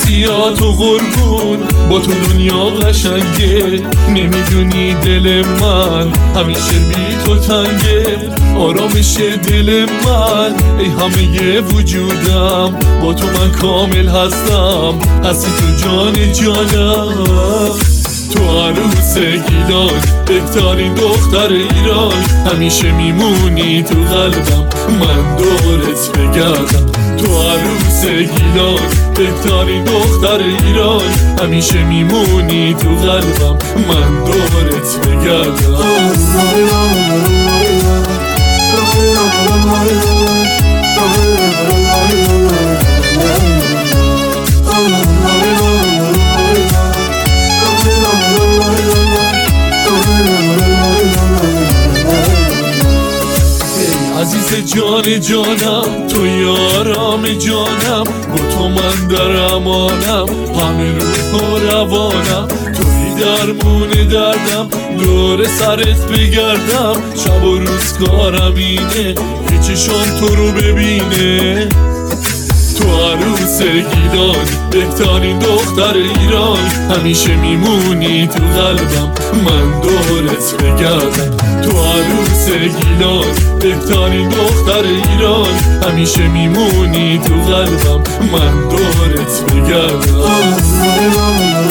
لباسیاتو قربون، با تو دنیا قشنگه. نمیدونی دل من همیشه بی تو تنگه، آرامش دل من ای همه وجودم. با تو من کامل هستم، هستی تو جان جانم. تو عروس گیلان، بهترین دختر ایران، همیشه میمونی تو قلبم، من دورت بگردم. تو عروس گیلان، بهترین دختر ایران، همیشه میمونی تو قلبم، من دورت بگردم. عزیز جان جانم، تو یارام جانم، با تو من در امانم، همه روح و روانم. توی درمون دردم، دور سرت بگردم، شب و روز کارم اینه که چشام تو رو ببینه. تو عروس گیلان، بهترین دختر ایران، همیشه میمونی تو قلبم، من دورت بگردم. تو عروس گیلان، بهترین دختر ایران، همیشه میمونی تو قلبم، من دورت بگردم.